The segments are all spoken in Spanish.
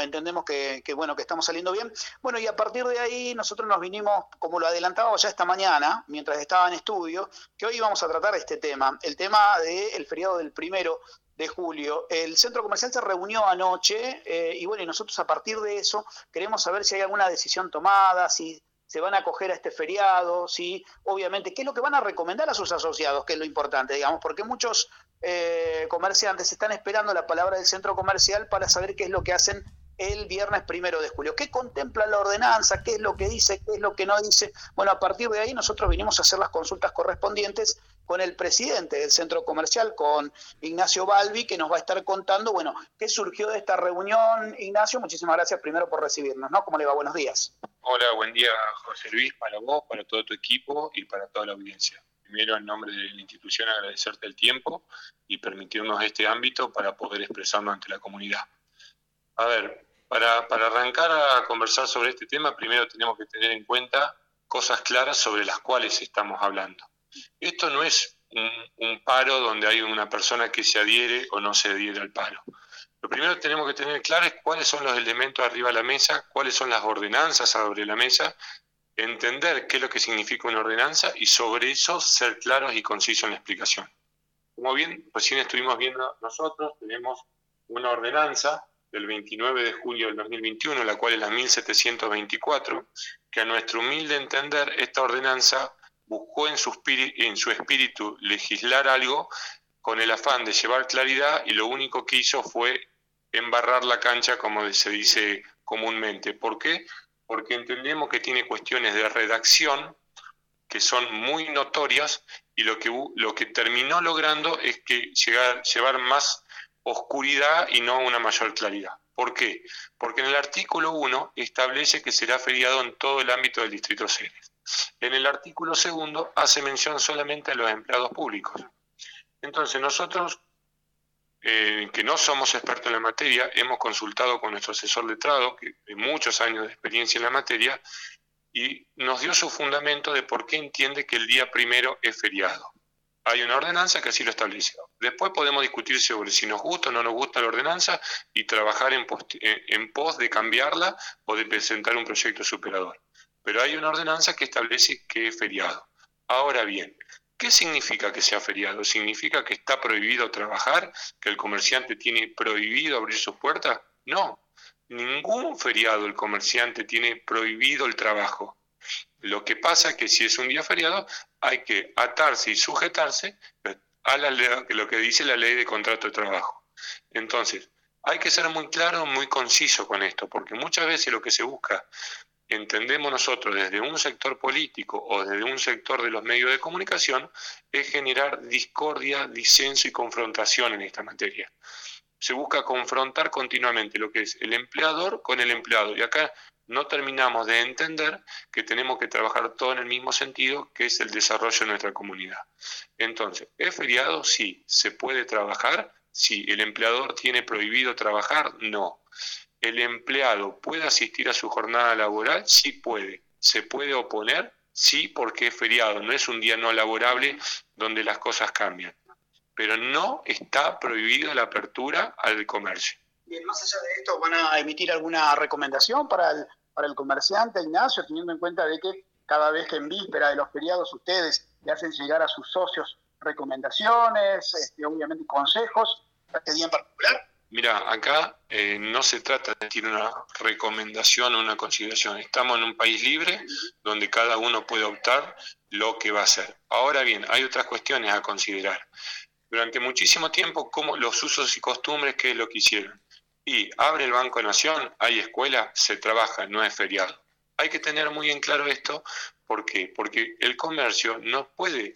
entendemos bueno, que estamos saliendo bien. Bueno, y a partir de ahí nosotros nos vinimos, como lo adelantábamos ya esta mañana, mientras estaba en estudio, que hoy vamos a tratar este tema, el tema del feriado del 1 de julio. El centro comercial se reunió anoche y bueno, y nosotros a partir de eso queremos saber si hay alguna decisión tomada, si se van a acoger a este feriado, si obviamente, qué es lo que van a recomendar a sus asociados, que es lo importante, digamos, porque muchos comerciantes están esperando la palabra del centro comercial para saber qué es lo que hacen el viernes 1 de julio. ¿Qué contempla la ordenanza? ¿Qué es lo que dice? ¿Qué es lo que no dice? Bueno, a partir de ahí nosotros vinimos a hacer las consultas correspondientes con el presidente del centro comercial, con Ignacio Balbi, que nos va a estar contando, bueno, qué surgió de esta reunión. Ignacio, muchísimas gracias primero por recibirnos, ¿no? ¿Cómo le va? Buenos días. Hola, buen día, José Luis, para vos, para todo tu equipo y para toda la audiencia. Primero, en nombre de la institución, agradecerte el tiempo y permitirnos este ámbito para poder expresarnos ante la comunidad. A ver, para arrancar a conversar sobre este tema, primero tenemos que tener en cuenta cosas claras sobre las cuales estamos hablando. Esto no es un paro donde hay una persona que se adhiere o no se adhiere al paro. Lo primero que tenemos que tener claro es cuáles son los elementos arriba de la mesa, cuáles son las ordenanzas sobre la mesa, entender qué es lo que significa una ordenanza y sobre eso ser claros y concisos en la explicación. Como bien recién estuvimos viendo nosotros, tenemos una ordenanza del 29 de julio del 2021, la cual es la 1724, que a nuestro humilde entender, esta ordenanza buscó en su espíritu legislar algo con el afán de llevar claridad y lo único que hizo fue embarrar la cancha, como se dice comúnmente. ¿Por qué? Porque entendemos que tiene cuestiones de redacción que son muy notorias y lo que terminó logrando es que llevar más oscuridad y no una mayor claridad. ¿Por qué? Porque en el artículo 1 establece que será feriado en todo el ámbito del Distrito Ceres. En el artículo 2 hace mención solamente a los empleados públicos. Entonces nosotros, que no somos expertos en la materia, hemos consultado con nuestro asesor letrado, que de muchos años de experiencia en la materia, y nos dio su fundamento de por qué entiende que el día 1 es feriado. Hay una ordenanza que así lo establece. Después podemos discutir sobre si nos gusta o no nos gusta la ordenanza y trabajar en pos de cambiarla o de presentar un proyecto superador. Pero hay una ordenanza que establece que es feriado. Ahora bien, ¿qué significa que sea feriado? ¿Significa que está prohibido trabajar? ¿Que el comerciante tiene prohibido abrir sus puertas? No, ningún feriado el comerciante tiene prohibido el trabajo. Lo que pasa es que si es un día feriado hay que atarse y sujetarse a lo que dice la ley de contrato de trabajo. Entonces, hay que ser muy claro, muy conciso con esto, porque muchas veces lo que se busca, entendemos nosotros desde un sector político o desde un sector de los medios de comunicación, es generar discordia, disenso y confrontación en esta materia. Se busca confrontar continuamente lo que es el empleador con el empleado, y acá no terminamos de entender que tenemos que trabajar todo en el mismo sentido, que es el desarrollo de nuestra comunidad. Entonces, ¿es feriado? Sí. ¿Se puede trabajar? Sí. ¿El empleador tiene prohibido trabajar? No. ¿El empleado puede asistir a su jornada laboral? Sí puede. ¿Se puede oponer? Sí, porque es feriado, no es un día no laborable donde las cosas cambian. Pero no está prohibida la apertura al comercio. Bien, más allá de esto, ¿van a emitir alguna recomendación para el comerciante, Ignacio, teniendo en cuenta de que cada vez que en víspera de los feriados ustedes le hacen llegar a sus socios recomendaciones, obviamente consejos, para este día en particular? Mira, acá no se trata de decir una recomendación o una consideración. Estamos en un país libre donde cada uno puede optar lo que va a hacer. Ahora bien, hay otras cuestiones a considerar. Durante muchísimo tiempo, como los usos y costumbres, ¿qué es lo que hicieron? Y abre el Banco Nación, hay escuela, se trabaja, no es feriado. Hay que tener muy en claro esto. ¿Por qué? Porque el comercio no puede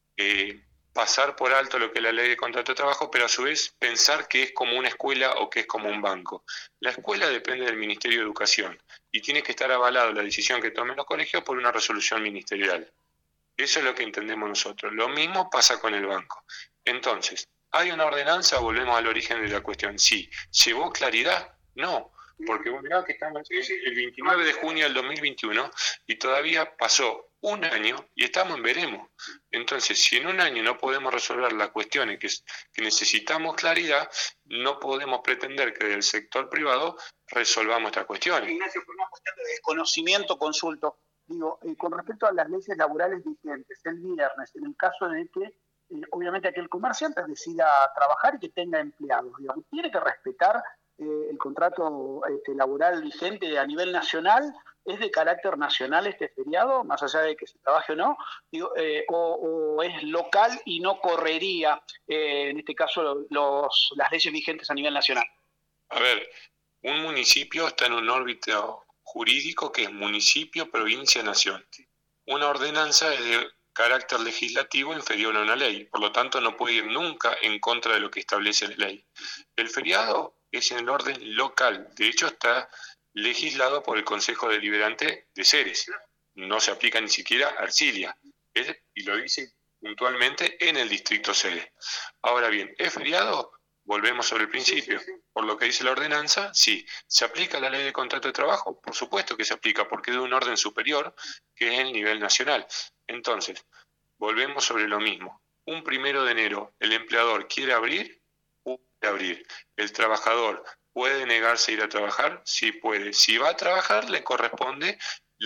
pasar por alto lo que es la ley de contrato de trabajo, pero a su vez pensar que es como una escuela o que es como un banco. La escuela depende del Ministerio de Educación y tiene que estar avalado la decisión que tomen los colegios por una resolución ministerial. Eso es lo que entendemos nosotros. Lo mismo pasa con el banco. Entonces, ¿hay una ordenanza? Volvemos al origen de la cuestión. Sí. ¿Llevó claridad? No. Porque mirá que estamos el 29 de junio del 2021 y todavía pasó un año y estamos en veremos. Entonces, si en un año no podemos resolver las cuestiones que necesitamos claridad, no podemos pretender que del sector privado resolvamos estas cuestiones. Ignacio, por una cuestión de desconocimiento, consulto. Digo, con respecto a las leyes laborales vigentes, el viernes, en el caso de que, obviamente, aquel comerciante decida trabajar y que tenga empleados, digamos, ¿tiene que respetar el contrato laboral vigente a nivel nacional? ¿Es de carácter nacional este feriado, más allá de que se trabaje o no? Digo, o es local y no correría, en este caso, las leyes vigentes a nivel nacional? A ver, un municipio está en un órbita jurídico que es municipio, provincia, nación. Una ordenanza es de carácter legislativo inferior a una ley, por lo tanto no puede ir nunca en contra de lo que establece la ley. El feriado es en el orden local, de hecho está legislado por el Consejo Deliberante de Ceres, no se aplica ni siquiera a Ercilia, y lo dice puntualmente en el distrito Ceres. Ahora bien, ¿es feriado? Volvemos sobre el principio. Por lo que dice la ordenanza, sí. ¿Se aplica la ley de contrato de trabajo? Por supuesto que se aplica, porque es de un orden superior, que es el nivel nacional. Entonces, volvemos sobre lo mismo. Un 1 de enero, el empleador quiere abrir, puede abrir. El trabajador puede negarse a ir a trabajar, sí puede. Si va a trabajar, le corresponde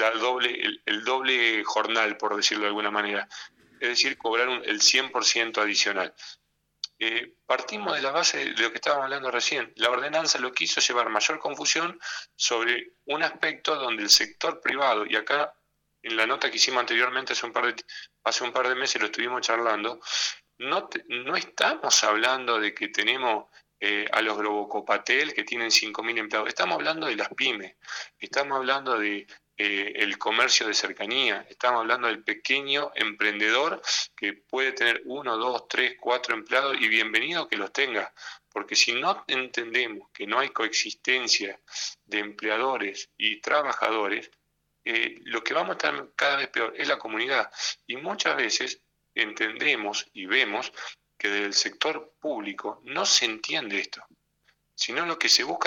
el doble jornal, por decirlo de alguna manera. Es decir, cobrar el 100% adicional. Partimos de la base de lo que estábamos hablando recién. La ordenanza lo quiso llevar mayor confusión sobre un aspecto donde el sector privado, y acá en la nota que hicimos anteriormente hace un par de meses lo estuvimos charlando, no estamos hablando de que tenemos a los Globocopatel que tienen 5.000 empleados, estamos hablando de las pymes, estamos hablando de el comercio de cercanía, estamos hablando del pequeño emprendedor que puede tener 1, 2, 3, 4 empleados y bienvenido que los tenga, porque si no entendemos que no hay coexistencia de empleadores y trabajadores, lo que vamos a estar cada vez peor es la comunidad, y muchas veces entendemos y vemos que del sector público no se entiende esto, sino lo que se busca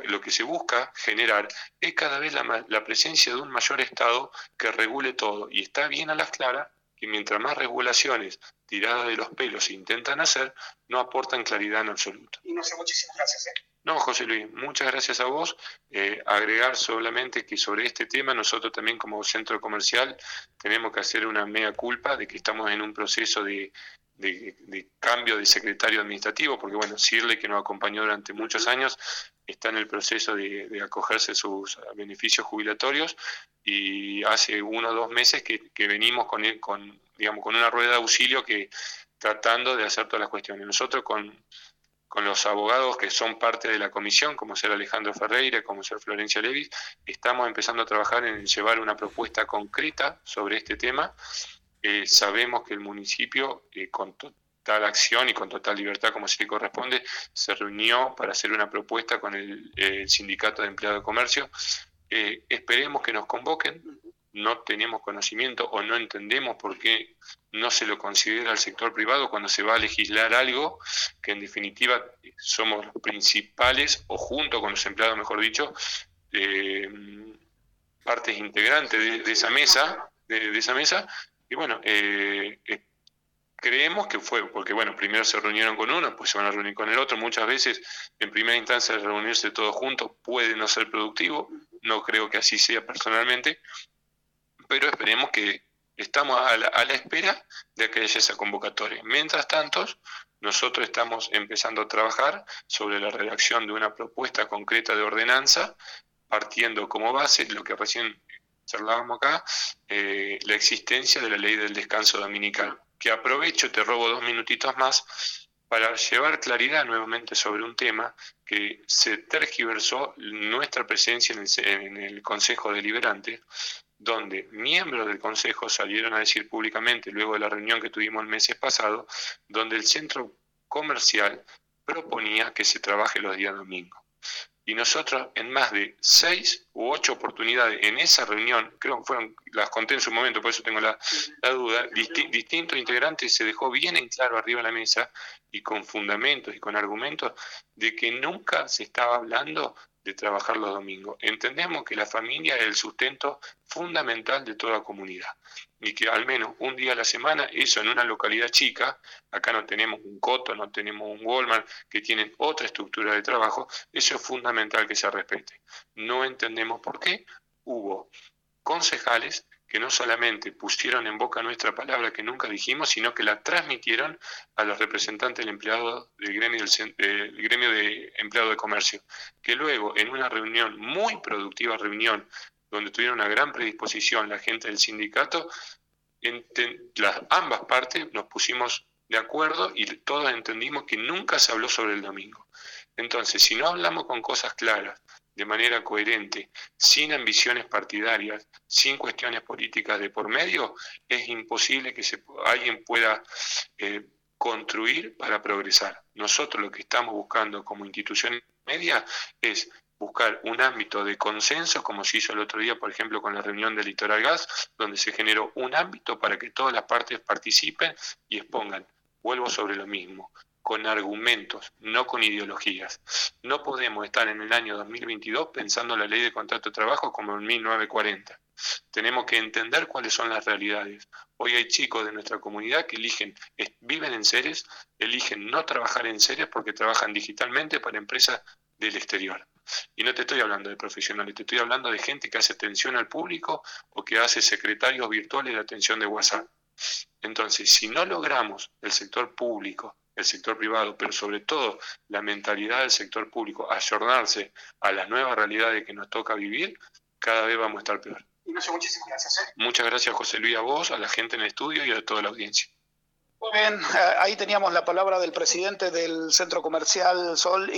generar es cada vez la presencia de un mayor Estado que regule todo, y está bien a las claras que mientras más regulaciones tiradas de los pelos se intentan hacer, no aportan claridad en absoluto. Y no sé, muchísimas gracias. No, José Luis, muchas gracias a vos. Agregar solamente que sobre este tema nosotros también como centro comercial tenemos que hacer una mea culpa de que estamos en un proceso de cambio de secretario administrativo, porque bueno, Sirle, que nos acompañó durante muchos años, está en el proceso de acogerse sus beneficios jubilatorios, y hace 1 o 2 meses que venimos con una rueda de auxilio que tratando de hacer todas las cuestiones. Nosotros con los abogados que son parte de la comisión, como ser Alejandro Ferreira, como ser Florencia Levis, estamos empezando a trabajar en llevar una propuesta concreta sobre este tema. Sabemos que el municipio, con total acción y con total libertad, como se le corresponde, se reunió para hacer una propuesta con el Sindicato de Empleados de Comercio. Esperemos que nos convoquen. No tenemos conocimiento o no entendemos por qué no se lo considera al sector privado cuando se va a legislar algo que en definitiva somos los principales, o junto con los empleados, mejor dicho, partes integrantes de esa mesa, y bueno, creemos que fue porque, bueno, primero se reunieron con uno, pues se van a reunir con el otro. Muchas veces, en primera instancia, reunirse todos juntos puede no ser productivo, no creo que así sea personalmente, pero esperemos que estamos a la espera de que haya esa convocatoria. Mientras tanto, nosotros estamos empezando a trabajar sobre la redacción de una propuesta concreta de ordenanza, partiendo como base lo que recién charlábamos acá, la existencia de la ley del descanso dominical, que aprovecho, te robo 2 minutitos más, para llevar claridad nuevamente sobre un tema que se tergiversó nuestra presencia en el Consejo Deliberante, donde miembros del Consejo salieron a decir públicamente, luego de la reunión que tuvimos el mes pasado, donde el centro comercial proponía que se trabaje los días domingos. Y nosotros, en más de 6 u 8 oportunidades en esa reunión, creo que fueron, las conté en su momento, por eso tengo la duda, distintos integrantes se dejó bien en claro arriba de la mesa, y con fundamentos y con argumentos, de que nunca se estaba hablando de trabajar los domingos. Entendemos que la familia es el sustento fundamental de toda comunidad y que al menos un día a la semana, eso en una localidad chica, acá no tenemos un Coto, no tenemos un Walmart, que tienen otra estructura de trabajo, eso es fundamental que se respete. No entendemos por qué hubo concejales que no solamente pusieron en boca nuestra palabra que nunca dijimos, sino que la transmitieron a los representantes del empleado del gremio de empleado de comercio, que luego en una reunión, muy productiva reunión, donde tuvieron una gran predisposición la gente del sindicato, ambas partes nos pusimos de acuerdo y todos entendimos que nunca se habló sobre el domingo. Entonces, si no hablamos con cosas claras, de manera coherente, sin ambiciones partidarias, sin cuestiones políticas de por medio, es imposible que alguien pueda construir para progresar. Nosotros lo que estamos buscando como institución media es buscar un ámbito de consenso, como se hizo el otro día, por ejemplo, con la reunión del Litoral Gas, donde se generó un ámbito para que todas las partes participen y expongan. Vuelvo sobre lo mismo, con argumentos, no con ideologías. No podemos estar en el año 2022 pensando la ley de contrato de trabajo como en 1940. Tenemos que entender cuáles son las realidades. Hoy hay chicos de nuestra comunidad que viven en Ceres, eligen no trabajar en Ceres porque trabajan digitalmente para empresas del exterior. Y no te estoy hablando de profesionales, te estoy hablando de gente que hace atención al público o que hace secretarios virtuales de atención de WhatsApp. Entonces, si no logramos el sector público, el sector privado, pero sobre todo la mentalidad del sector público, ayornarse a las nuevas realidades que nos toca vivir, cada vez vamos a estar peor. Ignacio, muchísimas gracias. Muchas gracias, José Luis, a vos, a la gente en el estudio y a toda la audiencia. Muy bien, ahí teníamos la palabra del presidente del Centro Comercial Sol.